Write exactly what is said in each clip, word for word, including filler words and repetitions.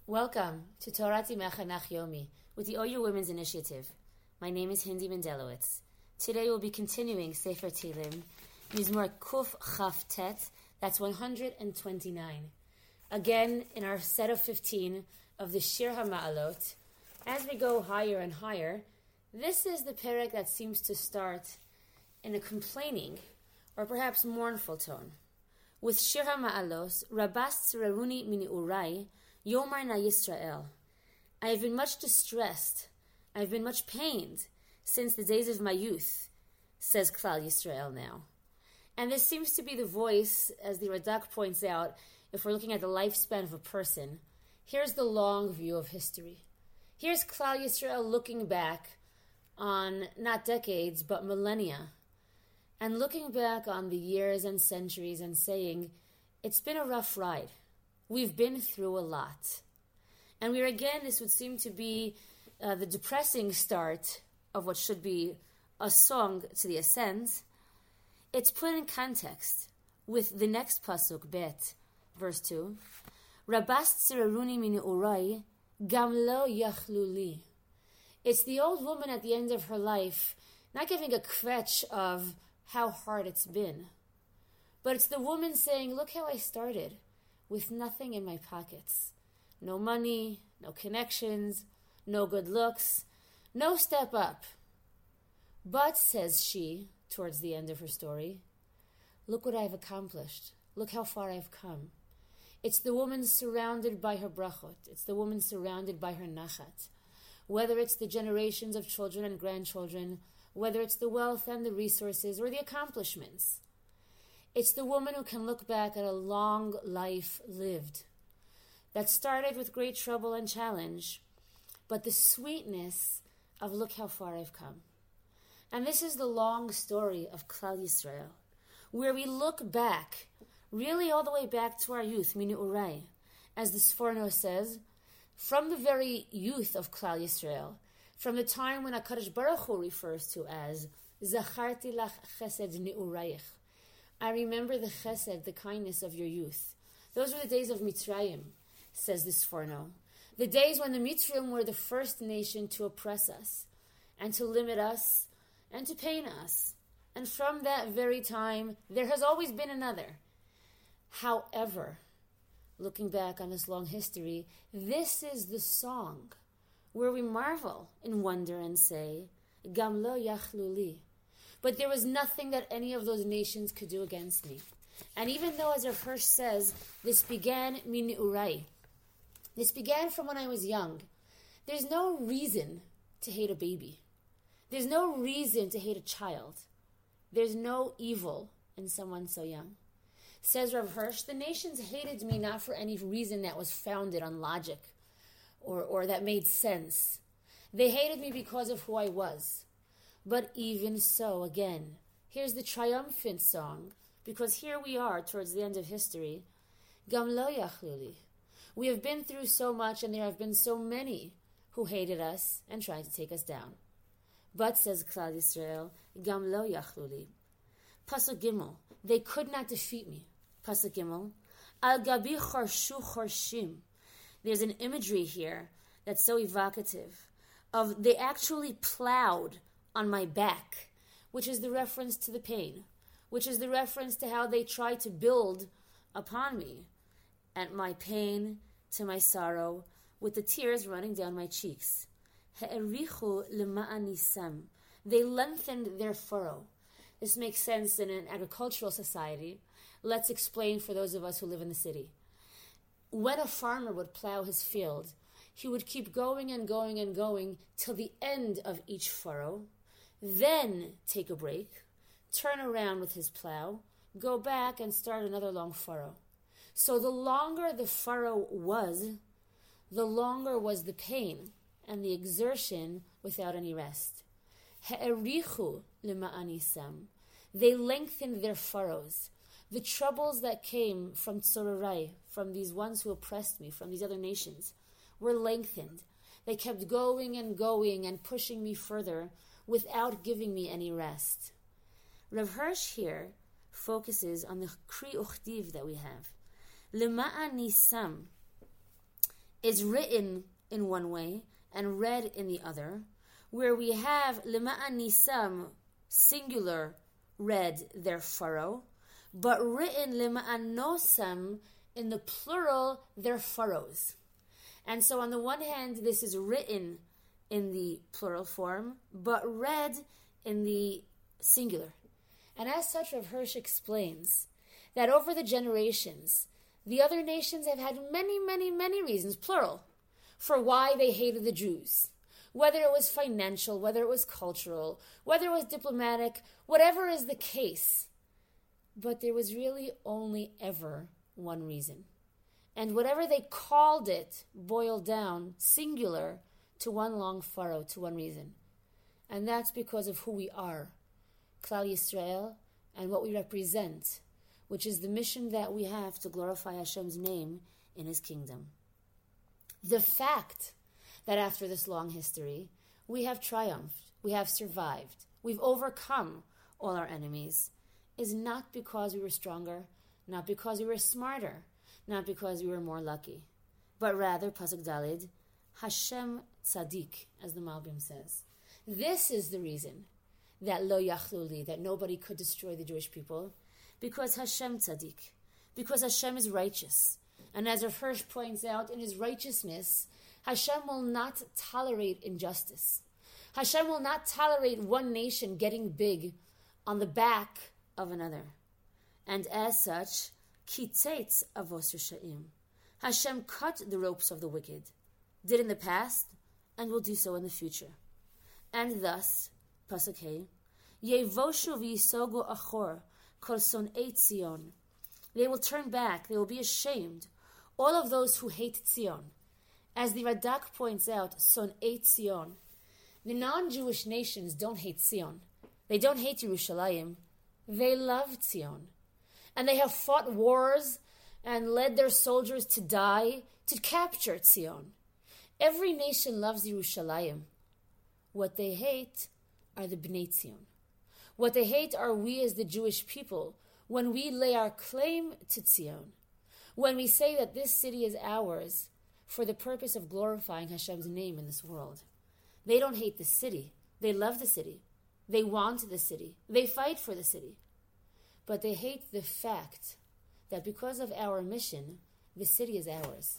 Welcome to Torati Mechanach Yomi with the O U Women's Initiative. My name is Hindi Mendelowitz. Today we'll be continuing Sefer Tehillim, Mizmor Kuf Chaf Tet, that's one hundred twenty-nine. Again, in our set of fifteen of the Shir HaMa'alot, as we go higher and higher, this is the perek that seems to start in a complaining or perhaps mournful tone. With Shir HaMa'alot, Rabas Tziraruni Mini Urai, Yomar Na Yisrael. I have been much distressed, I have been much pained since the days of my youth, says Klal Yisrael now. And this seems to be the voice, as the Radak points out, if we're looking at the lifespan of a person. Here's the long view of history. Here's Klal Yisrael looking back on not decades, but millennia, and looking back on the years and centuries and saying, it's been a rough ride. We've been through a lot. And we're again, this would seem to be uh, the depressing start of what should be a song to the ascent. It's put in context with the next pasuk, Bet, verse two. Rabas tziraruni min urai, gam lo yachlu li. It's the old woman at the end of her life, not giving a kvetch of how hard it's been, but it's the woman saying, look how I started, with nothing in my pockets. No money, no connections, no good looks, no step up. But, says she, towards the end of her story, look what I've accomplished. Look how far I've come. It's the woman surrounded by her brachot. It's the woman surrounded by her nachat. Whether it's the generations of children and grandchildren, whether it's the wealth and the resources or the accomplishments. It's the woman who can look back at a long life lived that started with great trouble and challenge, but the sweetness of look how far I've come. And this is the long story of Klal Yisrael, where we look back, really all the way back to our youth, Mini Urai, as the Sforno says, from the very youth of Klal Yisrael, from the time when HaKadosh Baruch Hu refers to as Zacharti lach chesed ni'urayich. I remember the chesed, the kindness of your youth. Those were the days of Mitzrayim, says the Sforno. The days when the Mitzrayim were the first nation to oppress us, and to limit us, and to pain us. And from that very time, there has always been another. However, looking back on this long history, this is the song where we marvel in wonder and say, Gam lo yachlu li. But there was nothing that any of those nations could do against me. And even though, as Rav Hirsch says, this began min urai, this began from when I was young, there's no reason to hate a baby. There's no reason to hate a child. There's no evil in someone so young. Says Rav Hirsch, the nations hated me not for any reason that was founded on logic or, or that made sense. They hated me because of who I was. But even so, again, here's the triumphant song, because here we are towards the end of history. Gam lo yachlu li. We have been through so much, and there have been so many who hated us and tried to take us down. But, says Klal Yisrael, Gam lo yachlu li. Pasuk Gimel, they could not defeat me. Pasuk Gimel, Al gabi chorshu chorshim. There's an imagery here that's so evocative of they actually plowed on my back, which is the reference to the pain, which is the reference to how they try to build upon me, and my pain to my sorrow, with the tears running down my cheeks. He'erichu lema'anisam. They lengthened their furrow. This makes sense in an agricultural society. Let's explain for those of us who live in the city. When a farmer would plow his field, he would keep going and going and going till the end of each furrow, then take a break, turn around with his plow, go back and start another long furrow. So the longer the furrow was, the longer was the pain and the exertion without any rest. He'erichu lema'anisam. They lengthened their furrows. The troubles that came from Tzorarai, from these ones who oppressed me, from these other nations, were lengthened. They kept going and going and pushing me further without giving me any rest. Rav Hirsch here focuses on the Kri Uchtiv that we have. Lema'anisam is written in one way and read in the other, where we have lema'an nisam, singular, read their furrow, but written lema'an nosam, in the plural, their furrows. And so on the one hand, this is written in the plural form, but read in the singular. And as such, Rav Hirsch explains that over the generations, the other nations have had many, many, many reasons, plural, for why they hated the Jews. Whether it was financial, whether it was cultural, whether it was diplomatic, whatever is the case. But there was really only ever one reason. And whatever they called it boiled down, singular, to one long furrow, to one reason. And that's because of who we are, Klal Yisrael, and what we represent, which is the mission that we have to glorify Hashem's name in His kingdom. The fact that after this long history, we have triumphed, we have survived, we've overcome all our enemies, is not because we were stronger, not because we were smarter, not because we were more lucky, but rather, Pasuk Dalid, Hashem Tzadik, as the Malbim says. This is the reason that Lo Yachlu Li, that nobody could destroy the Jewish people, because Hashem Tzadik, because Hashem is righteous. And as Rav Hirsch points out, in His righteousness, Hashem will not tolerate injustice. Hashem will not tolerate one nation getting big on the back of another. And as such, Kitzetz Avos Risha'im, Hashem cut the ropes of the wicked, did in the past, and will do so in the future. And thus, Pasuk Hey, Yevoshu v'yisogu achor kol son'ei Tzion. They will turn back, they will be ashamed, all of those who hate Tzion. As the Radak points out, son'ei Tzion. The non-Jewish nations don't hate Tzion. They don't hate Yerushalayim. They love Tzion. And they have fought wars and led their soldiers to die to capture Tzion. Every nation loves Yerushalayim. What they hate are the Bnei Tzion. What they hate are we as the Jewish people when we lay our claim to Tzion. When we say that this city is ours for the purpose of glorifying Hashem's name in this world. They don't hate the city. They love the city. They want the city. They fight for the city. But they hate the fact that because of our mission, the city is ours.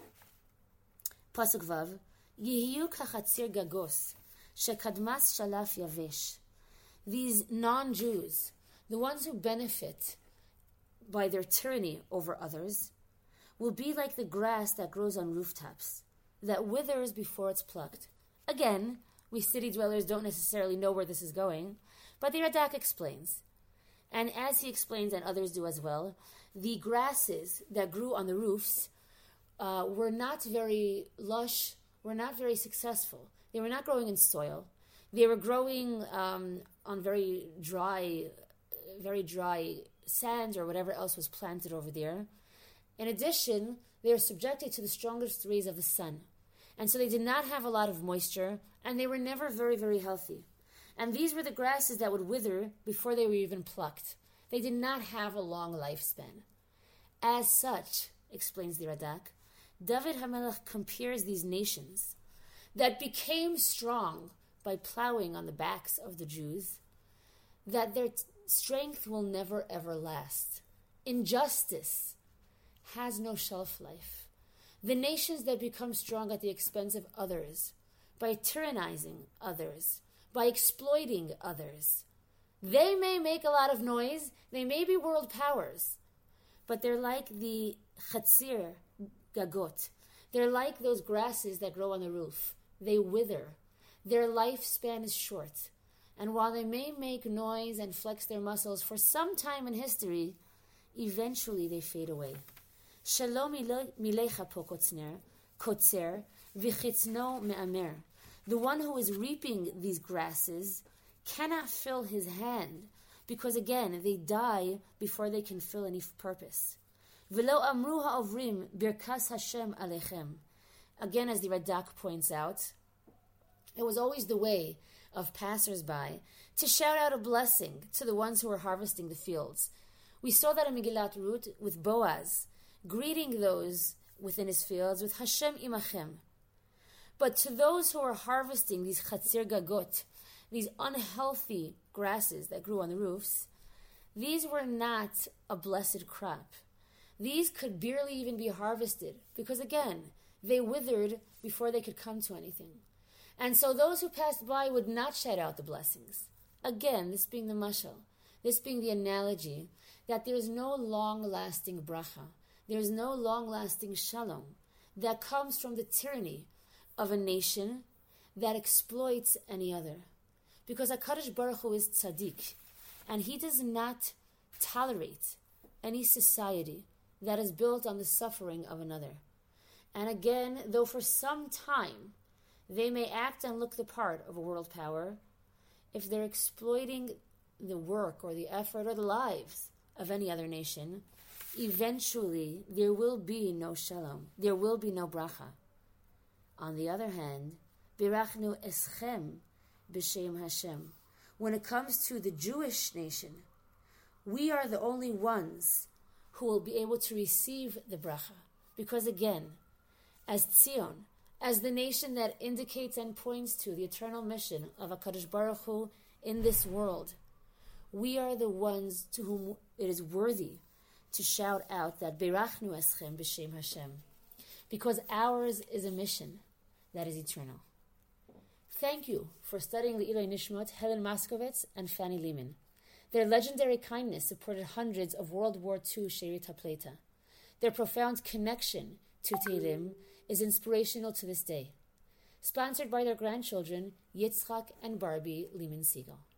Pasuk Vav, Yihiyu kachatzir gagos, shekadmas shalaf yavesh. These non-Jews, the ones who benefit by their tyranny over others, will be like the grass that grows on rooftops, that withers before it's plucked. Again, we city dwellers don't necessarily know where this is going, but the Radak explains. And as he explains, and others do as well, the grasses that grew on the roofs uh, were not very lush, were not very successful. They were not growing in soil. They were growing um, on very dry, very dry sand or whatever else was planted over there. In addition, they were subjected to the strongest rays of the sun. And so they did not have a lot of moisture, and they were never very, very healthy. And these were the grasses that would wither before they were even plucked. They did not have a long lifespan. As such, explains the Radak, David HaMelech compares these nations that became strong by plowing on the backs of the Jews, that their t- strength will never ever last. Injustice has no shelf life. The nations that become strong at the expense of others, by tyrannizing others, by exploiting others, they may make a lot of noise, they may be world powers, but they're like the chatzir gagot. They're like those grasses that grow on the roof. They wither. Their lifespan is short. And while they may make noise and flex their muscles for some time in history, eventually they fade away. Shalom milecha po kotzer v'chitzno me'amer. The one who is reaping these grasses cannot fill his hand, because again, they die before they can fill any purpose. V'lo amru ha'ovrim birkas Hashem alechem. Again, as the Radak points out, it was always the way of passers-by to shout out a blessing to the ones who were harvesting the fields. We saw that in Megillat Ruth with Boaz, greeting those within his fields with Hashem imachem. But to those who are harvesting these chatzir gagot, these unhealthy grasses that grew on the roofs, these were not a blessed crop. These could barely even be harvested because, again, they withered before they could come to anything. And so those who passed by would not shout out the blessings. Again, this being the mashal, this being the analogy that there is no long-lasting bracha, there is no long-lasting shalom that comes from the tyranny of a nation that exploits any other. Because HaKadosh Baruch Hu is tzaddik, and he does not tolerate any society that is built on the suffering of another. And again, though for some time they may act and look the part of a world power, if they're exploiting the work or the effort or the lives of any other nation, eventually there will be no shalom, there will be no bracha. On the other hand, birachnu eschem b'shem Hashem. When it comes to the Jewish nation, we are the only ones who will be able to receive the bracha. Because again, as Tzion, as the nation that indicates and points to the eternal mission of HaKadosh Baruch Hu in this world, we are the ones to whom it is worthy to shout out that Berachnu Eschem B'Shem Hashem, because ours is a mission that is eternal. Thank you for studying Le'iloi Nishmot, Helen Moskovitz and Fanny Lehman. Their legendary kindness supported hundreds of World War Two Sherit HaPleita. Their profound connection to Tehillim is inspirational to this day. Sponsored by their grandchildren, Yitzchak and Barbie Lehman Siegel.